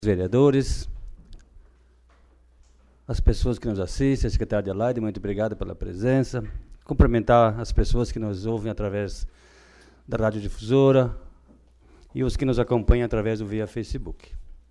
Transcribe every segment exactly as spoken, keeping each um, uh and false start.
vereadores, as pessoas que nos assistem, a secretária de Adelaide, muito obrigado pela presença. Cumprimentar as pessoas que nos ouvem através da radiodifusora e os que nos acompanham através do via Facebook.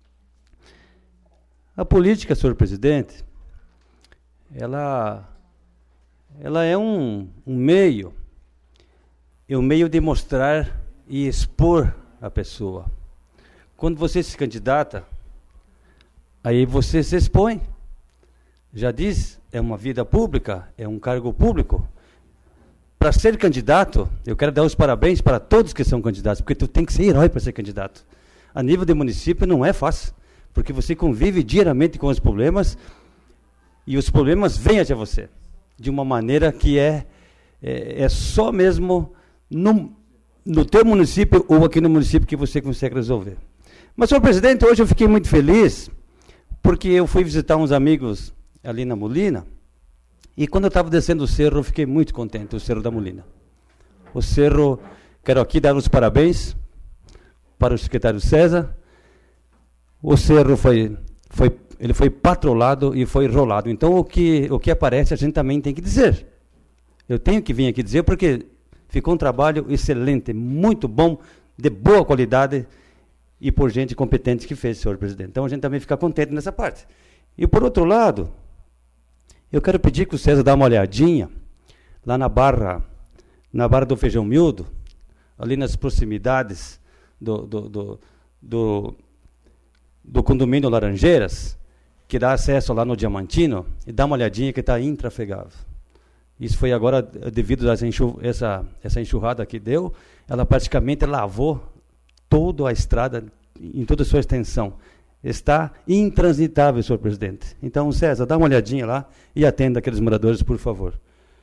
A política, senhor presidente, ela, ela é um, um meio, é um meio de mostrar e expor a pessoa. Quando você se candidata, aí você se expõe. Já diz, é uma vida pública, é um cargo público. Para ser candidato, eu quero dar os parabéns para todos que são candidatos, porque tu tem que ser herói para ser candidato. A nível de município não é fácil, porque você convive diariamente com os problemas e os problemas vêm até você, de uma maneira que é, é, é só mesmo no, no teu município ou aqui no município que você consegue resolver. Mas, senhor presidente, hoje eu fiquei muito feliz, porque eu fui visitar uns amigos ali na Molina, e quando eu estava descendo o cerro, eu fiquei muito contente, o Cerro da Molina. O cerro, quero aqui dar os parabéns para o secretário César. O cerro foi, foi, ele foi patrolado e foi rolado. Então, o que, o que aparece, a gente também tem que dizer. Eu tenho que vir aqui dizer, porque ficou um trabalho excelente, muito bom, de boa qualidade, e por gente competente que fez, senhor presidente. Então, a gente também fica contente nessa parte. E, por outro lado, eu quero pedir que o César dê uma olhadinha lá na barra, na barra do Feijão Miúdo, ali nas proximidades do, do, do, do, do condomínio Laranjeiras, que dá acesso lá no Diamantino, e dá uma olhadinha que está intrafegável. Isso foi agora, devido a essa, enxur, essa, essa enxurrada que deu, ela praticamente lavou toda a estrada, em toda a sua extensão. Está intransitável, senhor presidente. Então, César, dá uma olhadinha lá e atenda aqueles moradores, por favor.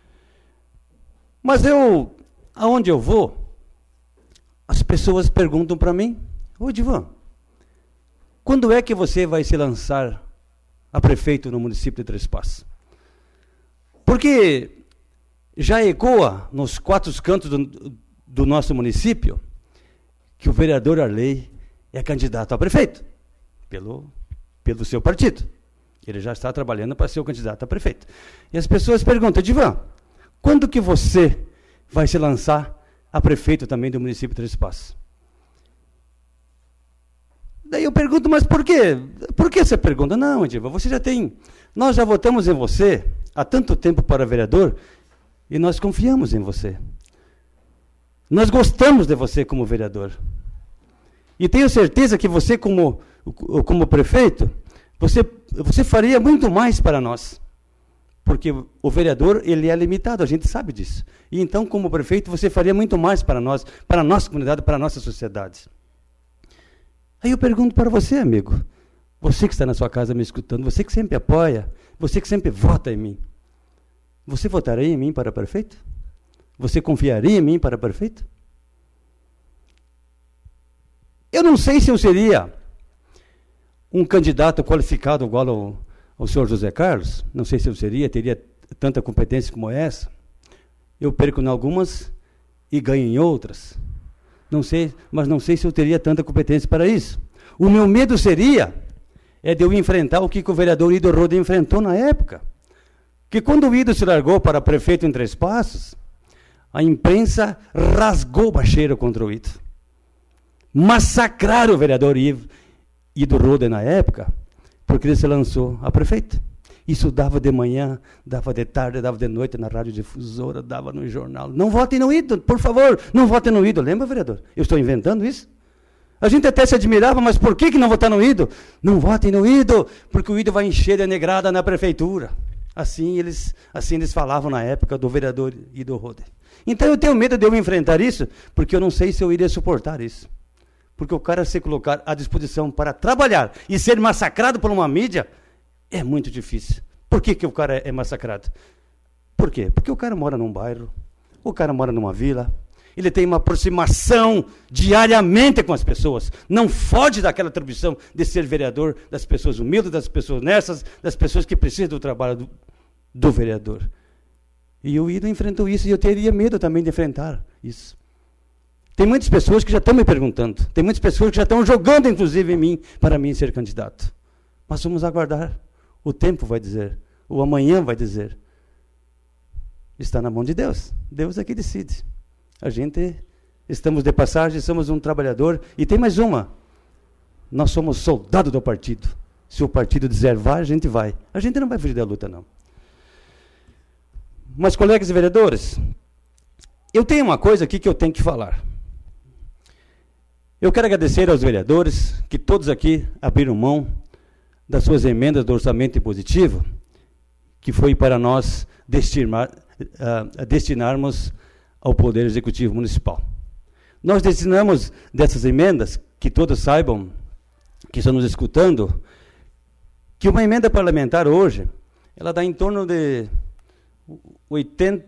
Mas eu, aonde eu vou, as pessoas perguntam para mim: ô Divan, quando é que você vai se lançar a prefeito no município de Três Passos? Porque já ecoa nos quatro cantos do, do nosso município que o vereador Arley é candidato a prefeito. Pelo, pelo seu partido. Ele já está trabalhando para ser o candidato a prefeito. E as pessoas perguntam: Divan, quando que você vai se lançar a prefeito também do município de Três Passos? Daí eu pergunto: mas por quê? Por que você pergunta? Não, Divan, você já tem... Nós já votamos em você há tanto tempo para vereador e nós confiamos em você. Nós gostamos de você como vereador. E tenho certeza que você, como, como prefeito, você, você faria muito mais para nós. Porque o vereador, ele é limitado, a gente sabe disso. E então, como prefeito, você faria muito mais para nós, para a nossa comunidade, para a nossa sociedade. Aí eu pergunto para você, amigo, você que está na sua casa me escutando, você que sempre apoia, você que sempre vota em mim, você votaria em mim para prefeito? Você confiaria em mim para prefeito? Eu não sei se eu seria um candidato qualificado igual ao, ao senhor José Carlos. Não sei se eu seria, teria tanta competência como essa. Eu perco em algumas e ganho em outras. Não sei, mas não sei se eu teria tanta competência para isso. O meu medo seria é de eu enfrentar o que, que o vereador Ido Rode enfrentou na época. Que quando o Ido se largou para prefeito em Três Passos, a imprensa rasgou o bacheiro contra o Ido. Massacraram o vereador Ido Rode na época, porque ele se lançou a prefeito. Isso dava de manhã, dava de tarde, dava de noite na radiodifusora, dava no jornal. Não votem no Ido, por favor, não votem no Ido. Lembra, vereador? Eu estou inventando isso? A gente até se admirava, mas por que, que não votar no Ido? Não votem no Ido, porque o Ido vai encher de negrada na prefeitura. Assim eles, assim eles falavam na época do vereador Ido Rode. Então eu tenho medo de eu enfrentar isso, porque eu não sei se eu iria suportar isso. Porque o cara se colocar à disposição para trabalhar e ser massacrado por uma mídia é muito difícil. Por que, que o cara é massacrado? Por quê? Porque o cara mora num bairro, o cara mora numa vila, ele tem uma aproximação diariamente com as pessoas, não foge daquela atribuição de ser vereador das pessoas humildes, das pessoas honestas, das pessoas que precisam do trabalho do, do vereador. E o Ido enfrentou isso e eu teria medo também de enfrentar isso. Tem muitas pessoas que já estão me perguntando, tem muitas pessoas que já estão jogando, inclusive, em mim, para mim ser candidato. Mas vamos aguardar. O tempo vai dizer, o amanhã vai dizer. Está na mão de Deus. Deus é que decide. A gente, estamos de passagem, somos um trabalhador. E tem mais uma. Nós somos soldado do partido. Se o partido dizer vai, a gente vai. A gente não vai fugir da luta, não. Mas, colegas vereadores, eu tenho uma coisa aqui que eu tenho que falar. Eu quero agradecer aos vereadores que todos aqui abriram mão das suas emendas do orçamento impositivo, que foi para nós destinar, uh, destinarmos ao Poder Executivo Municipal. Nós destinamos dessas emendas, que todos saibam, que estão nos escutando, que uma emenda parlamentar hoje, ela dá em torno de oitenta,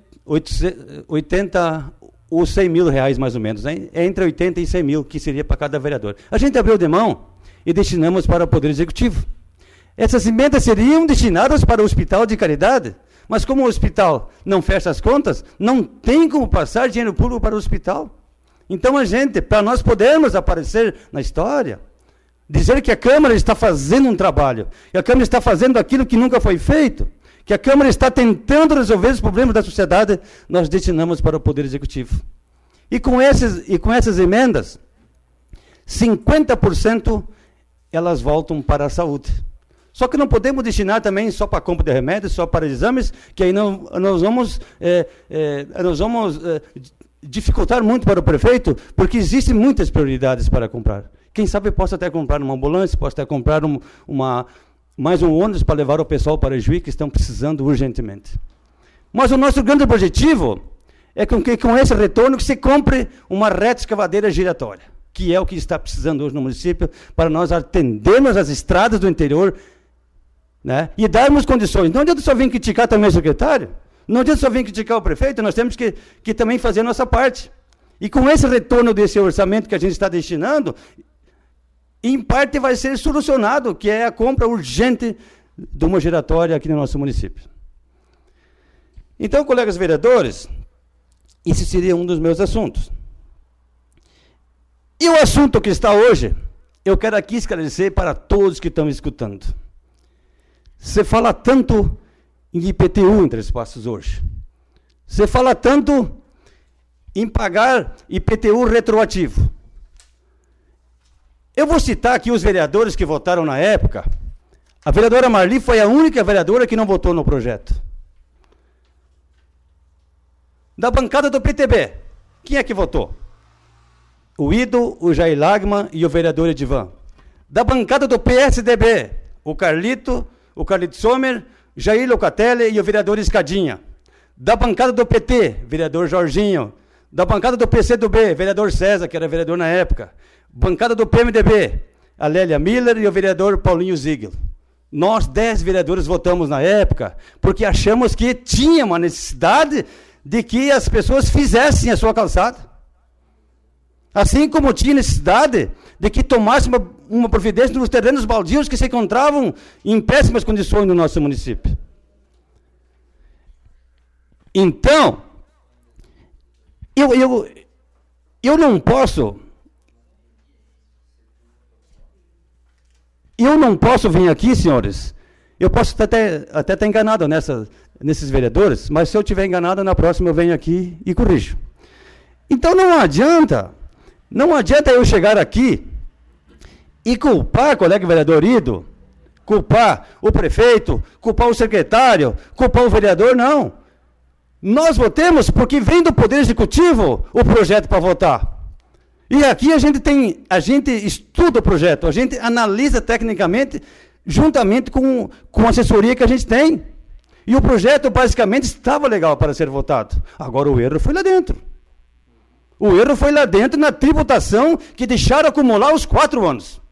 oitenta ou cem mil reais, mais ou menos, né? É entre oitenta e cem mil, que seria para cada vereador. A gente abriu de mão e destinamos para o Poder Executivo. Essas emendas seriam destinadas para o hospital de caridade, mas como o hospital não fecha as contas, não tem como passar dinheiro público para o hospital. Então a gente, para nós podermos aparecer na história, dizer que a Câmara está fazendo um trabalho, que a Câmara está fazendo aquilo que nunca foi feito, que a Câmara está tentando resolver os problemas da sociedade, nós destinamos para o Poder Executivo. E com, esses, e com essas emendas, cinquenta por cento elas voltam para a saúde. Só que não podemos destinar também só para a compra de remédios, só para exames, que aí não, nós vamos, é, é, nós vamos é, dificultar muito para o prefeito, porque existem muitas prioridades para comprar. Quem sabe possa até comprar uma ambulância, possa até comprar um, uma... mais um ônibus para levar o pessoal para Juí, que estão precisando urgentemente. Mas o nosso grande objetivo é com que, com esse retorno, que se compre uma reta escavadeira giratória, que é o que está precisando hoje no município, para nós atendermos as estradas do interior, né, e darmos condições. Não adianta só vir criticar também o secretário, não adianta só vir criticar o prefeito, nós temos que, que também fazer a nossa parte. E com esse retorno desse orçamento que a gente está destinando, em parte vai ser solucionado, que é a compra urgente de uma giratória aqui no nosso município. Então, colegas vereadores, esse seria um dos meus assuntos. E o assunto que está hoje, eu quero aqui esclarecer para todos que estão escutando. Você fala tanto em I P T U entre espaços hoje. Você fala tanto em pagar I P T U retroativo. Eu vou citar aqui os vereadores que votaram na época. A vereadora Marli foi a única vereadora que não votou no projeto. Da bancada do P T B, quem é que votou? O Ido, o Jair Lagman e o vereador Edivan. Da bancada do P S D B, o Carlito, o Carlito Sommer, Jair Locatelli e o vereador Escadinha. Da bancada do P T, vereador Jorginho. Da bancada do P C do B, vereador César, que era vereador na época. Bancada do P M D B, a Lélia Miller e o vereador Paulinho Ziegel. Nós, dez vereadores, votamos na época, porque achamos que tinha uma necessidade de que as pessoas fizessem a sua calçada. Assim como tinha necessidade de que tomasse uma, uma providência nos terrenos baldios que se encontravam em péssimas condições no nosso município. Então, eu, eu, eu não posso... Eu não posso vir aqui, senhores, eu posso até, até estar enganado nessa, nesses vereadores, mas se eu estiver enganado, na próxima eu venho aqui e corrijo. Então não adianta, não adianta eu chegar aqui e culpar, colega vereador Ido, culpar o prefeito, culpar o secretário, culpar o vereador, não. Nós votemos porque vem do Poder Executivo o projeto para votar. E aqui a gente tem, a gente estuda o projeto, a gente analisa tecnicamente, juntamente com, com a assessoria que a gente tem. E o projeto basicamente estava legal para ser votado. Agora o erro foi lá dentro. O erro foi lá dentro na tributação que deixaram acumular os quatro anos.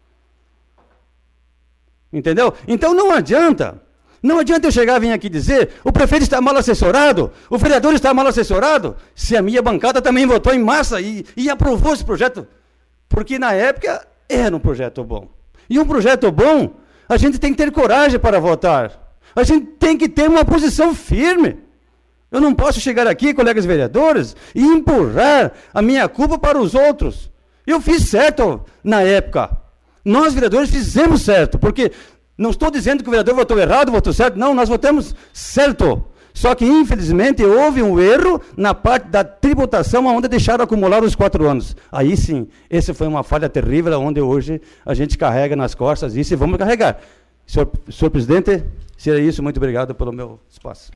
Entendeu? Então não adianta. Não adianta eu chegar e vir aqui dizer, o prefeito está mal assessorado, o vereador está mal assessorado, se a minha bancada também votou em massa e, e aprovou esse projeto. Porque na época era um projeto bom. E um projeto bom, a gente tem que ter coragem para votar. A gente tem que ter uma posição firme. Eu não posso chegar aqui, colegas vereadores, e empurrar a minha culpa para os outros. Eu fiz certo na época. Nós, vereadores, fizemos certo, porque não estou dizendo que o vereador votou errado, votou certo, não, nós votamos certo. Só que, infelizmente, houve um erro na parte da tributação, onde deixaram acumular os quatro anos. Aí sim, essa foi uma falha terrível, onde hoje a gente carrega nas costas isso e vamos carregar. Senhor, senhor presidente, seria isso. Muito obrigado pelo meu espaço.